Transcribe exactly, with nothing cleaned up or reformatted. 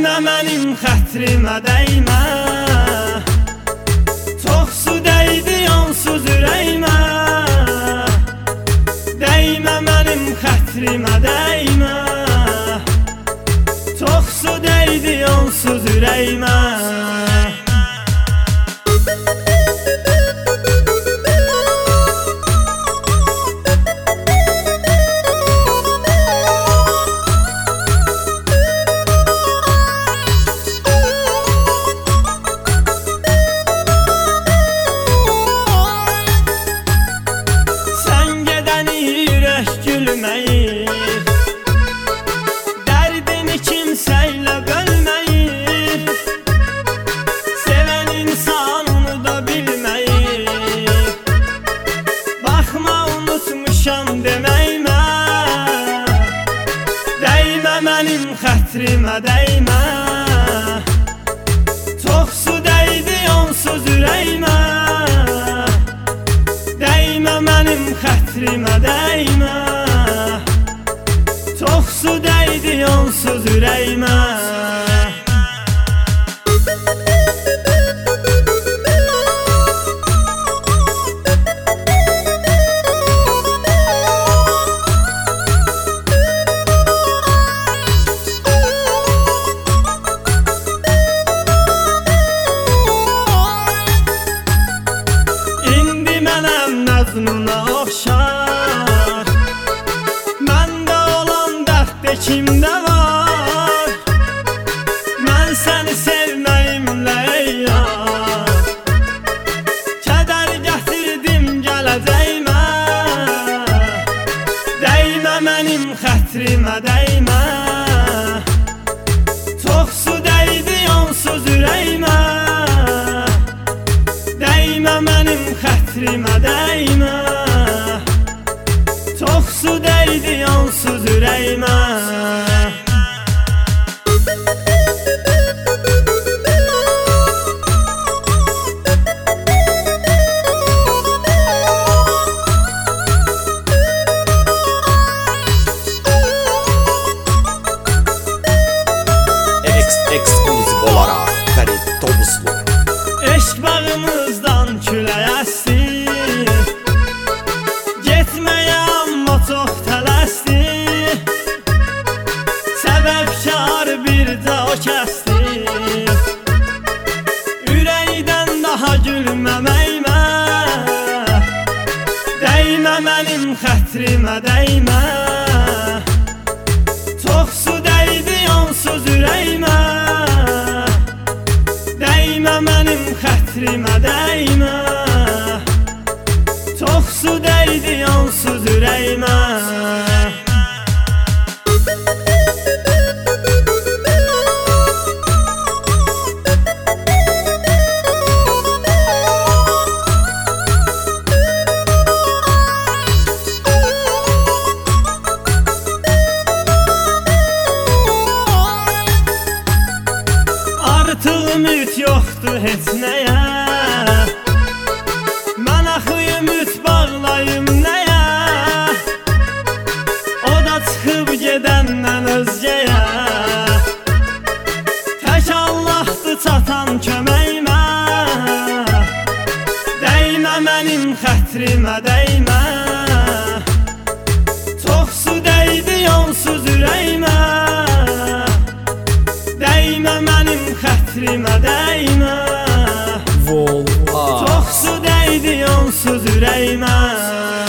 Dəymə mənim xətrimə dəymə, çox su dəydi onsuz ürəyimə. Dəymə mənim xətrimə dəymə, çox su dəydi onsuz ürəyimə. Dərdini kimsəylə bölməyir, sevən insan onu da bilməyir. Baxma unutmuşam deməyimə, dəymə mənim xətrimə dəymə, çox su dəydi onsuz ürəyimə. Dəymə mənim xətrimə dəymə, çox su dəydi onsuz ürəyimə. İndi mənəm məzmuna oxşar, məndə olan dərddə kimdə var? Mən səni sevməyimlə ey yar, kədər gətirdim gələcəyimə. Dəymə mənim xətrimə dəymə, çox su dəydi onsuz ürəyimə. Dəymə mənim xətrimə dəymə, çox su dəydi onsuz ürəyimə. Ekskluziv olaraq Fərid Tovuzlu. Eşq bağımızdan külək əsdi, getməyə amma çox tələsdi. Səbəbkar bir də o kəsdi, ürəkdən daha gülməməyimə. Dəymə mənim xətrimə dəymə, çox su dəydi onsuz ürəyimə. Dəymə mənim xətrimə dəymə, çox su dəydi onsuz ürəyimə. Artıq ümid yoxdur heç nəyə, mən axı ümid bağlayım nəyə? O da çıxıb gedəndən özgəyə, tək Allahdır çatan köməyimə. Dəymə mənim xətrimə dəymə, çox su dəydi onsuz ürəyimə. Dəymə mənim xətrimə dəymə, çox su dəydi onsuz ürəyimə.